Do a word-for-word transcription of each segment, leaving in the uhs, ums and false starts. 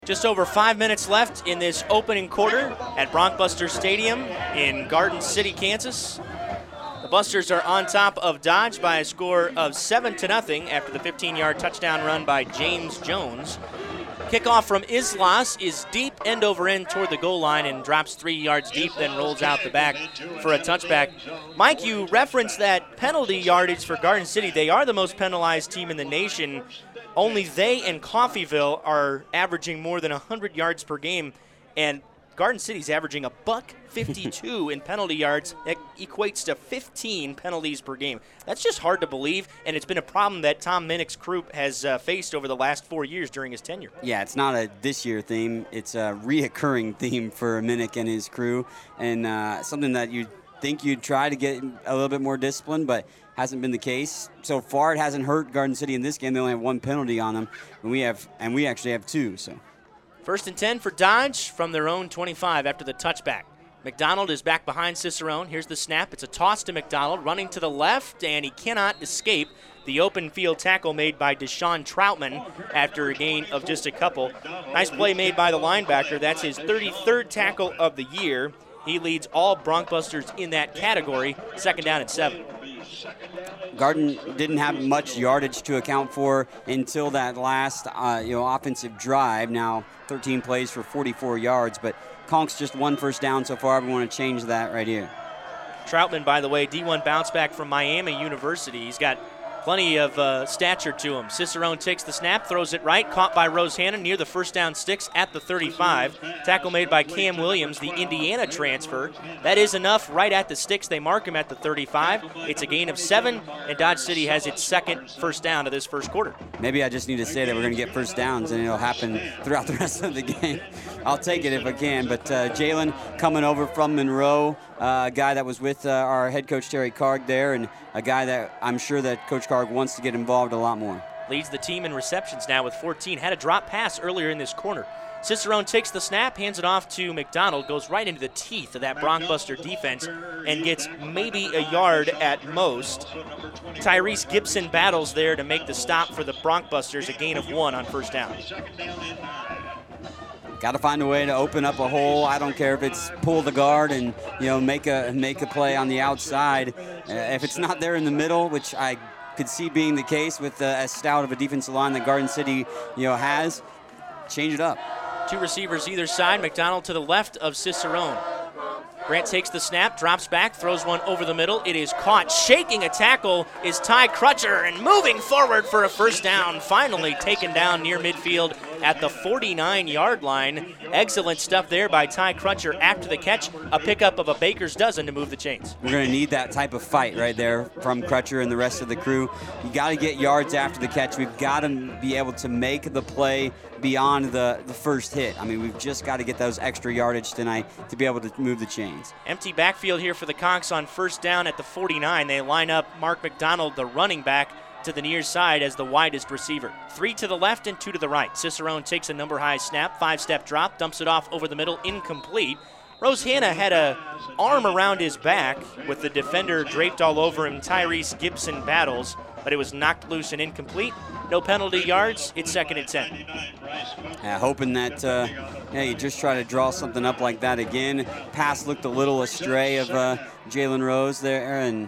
Just over five minutes left in this opening quarter at Broncbuster Stadium in Garden City, Kansas. The Busters are on top of Dodge by a score of seven to nothing after the fifteen-yard touchdown run by James Jones. Kickoff from Islas is deep end over end toward the goal line and drops three yards deep, then rolls out the back for a touchback. Mike, you referenced that penalty yardage for Garden City. They are the most penalized team in the nation. Only they and Coffeyville are averaging more than one hundred yards per game, and Garden City's averaging a buck fifty-two in penalty yards. That equates to fifteen penalties per game. That's just hard to believe, and it's been a problem that Tom Minnick's crew has uh, faced over the last four years during his tenure. Yeah, it's not a this year theme. It's a reoccurring theme for Minnick and his crew, and uh, something that you'd think you'd try to get a little bit more discipline, but hasn't been the case. So far, it hasn't hurt Garden City in this game. They only have one penalty on them, and we have, and we actually have two. So, first and ten for Dodge from their own twenty-five after the touchback. McDonald is back behind Cicerone. Here's the snap. It's a toss to McDonald, running to the left, and he cannot escape the open field tackle made by Deshaun Troutman after a gain of just a couple. Nice play made by the linebacker. That's his thirty-third tackle of the year. He leads all Broncbusters in that category. Second down and seven. Garden didn't have much yardage to account for until that last uh, you know, offensive drive. Now thirteen plays for forty-four yards, but Conks just one first down so far. We want to change that right here. Troutman, by the way, D one bounce back from Miami University. He's got plenty of uh, stature to him. Cicerone takes the snap, throws it right, caught by Rose Hannon near the first down sticks at the thirty-five. Tackle made by Cam Williams, the Indiana transfer. That is enough right at the sticks. They mark him at the thirty-five. It's a gain of seven, and Dodge City has its second first down of this first quarter. Maybe I just need to say that we're going to get first downs, and it'll happen throughout the rest of the game. I'll take it if I can. But uh, Jalen coming over from Monroe, uh, a guy that was with uh, our head coach Terry Karg there, and a guy that I'm sure that Coach Karg wants to get involved a lot more. Leads the team in receptions now with fourteen. Had a drop pass earlier in this corner. Cicerone takes the snap, hands it off to McDonald, goes right into the teeth of that Broncbuster defense and gets maybe a yard at most. Tyrese Gibson battles there to make the stop for the Broncbusters, a gain of one on first down. Got to find a way to open up a hole. I don't care if it's pull the guard and you know make a make a play on the outside. Uh, if it's not there in the middle, which I could see being the case with uh, as stout of a defensive line that Garden City you know has, change it up. Two receivers either side. McDonald to the left of Cicerone. Grant takes the snap, drops back, throws one over the middle. It is caught. Shaking a tackle is Ty Crutcher, and moving forward for a first down. Finally taken down near midfield at the forty-nine-yard line. Excellent stuff there by Ty Crutcher after the catch. A pickup of a baker's dozen to move the chains. We're going to need that type of fight right there from Crutcher and the rest of the crew. You got to get yards after the catch. We've got to be able to make the play beyond the, the first hit. I mean, we've just got to get those extra yardage tonight to be able to move the chains. Empty backfield here for the Conks on first down at the forty-nine. They line up Mark McDonald, the running back, to the near side as the widest receiver. Three to the left and two to the right. Cicerone takes a number-high snap, five-step drop, dumps it off over the middle, incomplete. Rose Hanna had a arm around his back with the defender draped all over him. Tyrese Gibson battles, but it was knocked loose and incomplete. No penalty yards. It's second and ten. Yeah, hoping that uh, yeah, you just try to draw something up like that again. Pass looked a little astray of uh, Jalen Rose there, and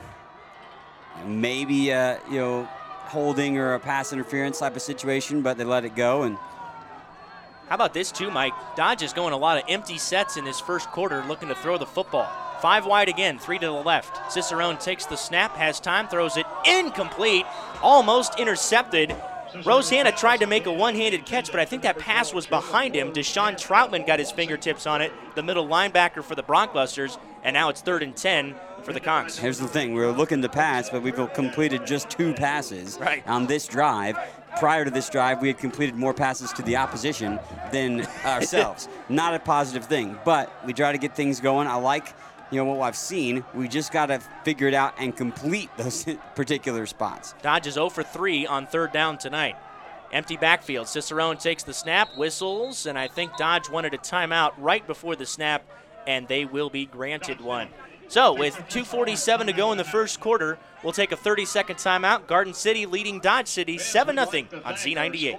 maybe uh, you know holding or a pass interference type of situation, but they let it go. And how about this too, Mike? Dodge is going a lot of empty sets in this first quarter, looking to throw the football. Five wide again, three to the left. Cicerone takes the snap, has time, throws it incomplete, almost intercepted. Rose Hanna tried to make a one-handed catch, but I think that pass was behind him. Deshaun Troutman got his fingertips on it, the middle linebacker for the Broncbusters, and now it's third and ten for the Conks. Here's the thing. We were looking to pass, but we've completed just two passes right. on this drive. Prior to this drive, we had completed more passes to the opposition than ourselves. Not a positive thing, but we try to get things going. I like you know what I've seen. We just got to figure it out and complete those particular spots. Dodge is zero for three on third down tonight. Empty backfield. Cicerone takes the snap, whistles, and I think Dodge wanted a timeout right before the snap, and they will be granted one. So with two forty-seven to go in the first quarter, we'll take a thirty-second timeout. Garden City leading Dodge City seven nothing on Z ninety-eight.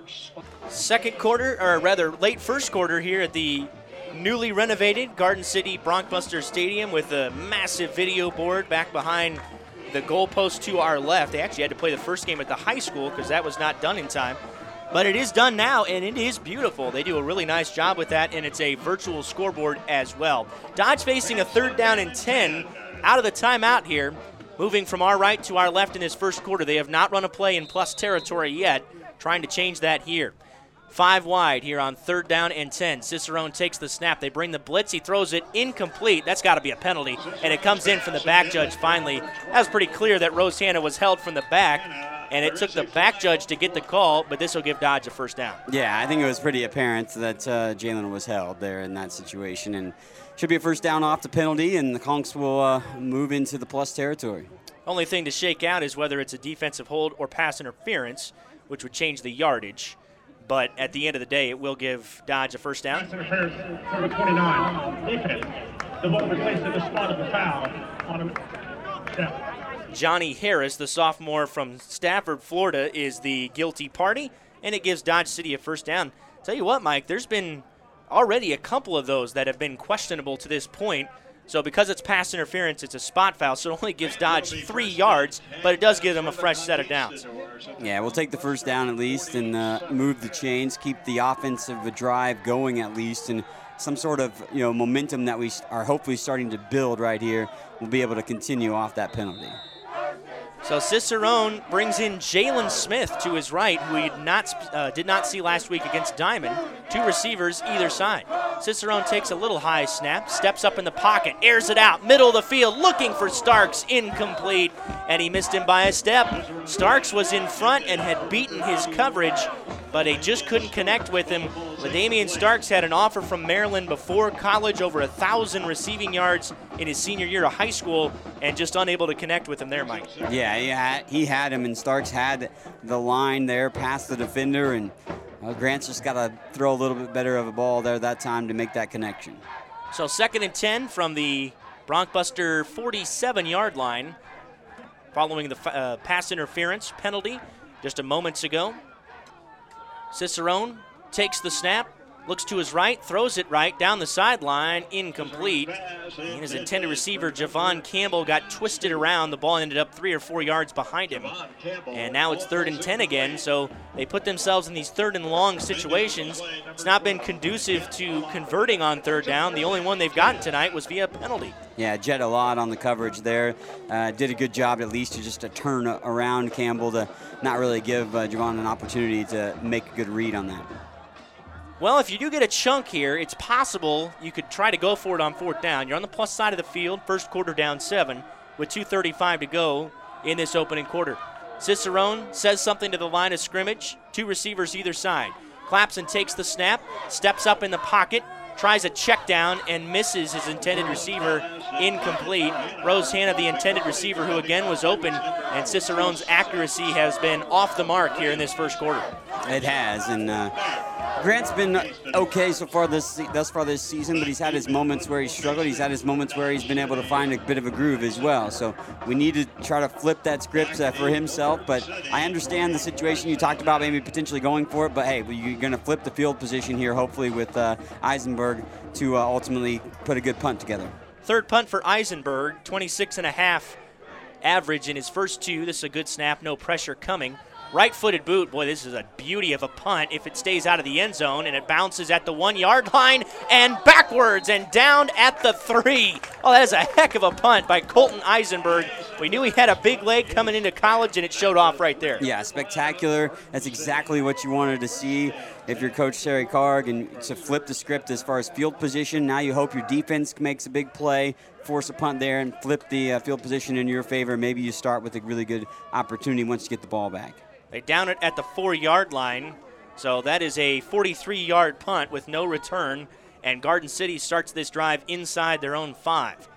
Second quarter, or rather late first quarter here at the newly renovated Garden City Broncbuster Stadium with a massive video board back behind the goalpost to our left. They actually had to play the first game at the high school because that was not done in time. But it is done now, and it is beautiful. They do a really nice job with that, and it's a virtual scoreboard as well. Dodge facing a third down and ten out of the timeout here, moving from our right to our left in this first quarter. They have not run a play in plus territory yet, trying to change that here. Five wide here on third down and ten. Cicerone takes the snap. They bring the blitz. He throws it incomplete. That's got to be a penalty, and it comes in from the back judge finally. That was pretty clear that Rose Hanna was held from the back, and it took the back judge to get the call, but this will give Dodge a first down. Yeah, I think it was pretty apparent that uh, Jalen was held there in that situation, and should be a first down off the penalty, and the Conks will uh, move into the plus territory. Only thing to shake out is whether it's a defensive hold or pass interference, which would change the yardage. But at the end of the day, it will give Dodge a first down. Pass interference, number twenty-nine. Defense. The ball replaced at the spot of the foul on a step. Johnny Harris, the sophomore from Stafford, Florida, is the guilty party, and it gives Dodge City a first down. Tell you what, Mike, there's been already a couple of those that have been questionable to this point. So because it's pass interference, it's a spot foul, so it only gives Dodge three yards, but it does give them a fresh set of downs. Yeah, we'll take the first down at least and uh, move the chains, keep the offensive drive going at least, and some sort of you know momentum that we are hopefully starting to build right here. We'll be able to continue off that penalty. So Cicerone brings in Jalen Smith to his right, who we did not, uh, did not see last week against Diamond. Two receivers either side. Cicerone takes a little high snap, steps up in the pocket, airs it out, middle of the field, looking for Starks, incomplete, and he missed him by a step. Starks was in front and had beaten his coverage, but they just couldn't connect with him. LaDamian Starks had an offer from Maryland before college, over a thousand receiving yards in his senior year of high school, and just unable to connect with him there, Mike. Yeah, he had, he had him, and Starks had the line there past the defender, and uh, Grant's just got to throw a little bit better of a ball there that time to make that connection. So second and ten from the Broncbuster forty-seven-yard line, following the uh, pass interference penalty just a moments ago. Cicerone takes the snap, looks to his right, throws it right down the sideline, incomplete. And his intended receiver, Javon Campbell, got twisted around. The ball ended up three or four yards behind him. And now it's third and ten again, so they put themselves in these third and long situations. It's not been conducive to converting on third down. The only one they've gotten tonight was via penalty. Yeah, jet a lot on the coverage there. Uh, did a good job at least to just to turn around Campbell to not really give uh, Javon an opportunity to make a good read on that. Well, if you do get a chunk here, it's possible you could try to go for it on fourth down. You're on the plus side of the field, first quarter down seven, with two thirty-five to go in this opening quarter. Cicerone says something to the line of scrimmage, two receivers either side. Clapson takes the snap, steps up in the pocket, tries a check down, and misses his intended receiver, incomplete. Rose Hanna, the intended receiver, who again was open, and Cicerone's accuracy has been off the mark here in this first quarter. It has, and uh, Grant's been okay so far this thus far this season, but he's had his moments where he's struggled. He's had his moments where he's been able to find a bit of a groove as well. So we need to try to flip that script uh, for himself. But I understand the situation you talked about, maybe potentially going for it. But hey, you're going to flip the field position here, hopefully with uh, Eisenberg to uh, ultimately put a good punt together. Third punt for Eisenberg, twenty-six and a half average in his first two. This is a good snap, no pressure coming. Right-footed boot. Boy, this is a beauty of a punt if it stays out of the end zone, and it bounces at the one-yard line and backwards and down at the three. Oh, that is a heck of a punt by Colton Eisenberg. We knew he had a big leg coming into college, and it showed off right there. Yeah, spectacular. That's exactly what you wanted to see if you're Coach Terry Carg, and to flip the script as far as field position. Now you hope your defense makes a big play, force a punt there, and flip the uh, field position in your favor. Maybe you start with a really good opportunity once you get the ball back. They down it at the four-yard line, so that is a forty-three-yard punt with no return, and Garden City starts this drive inside their own five.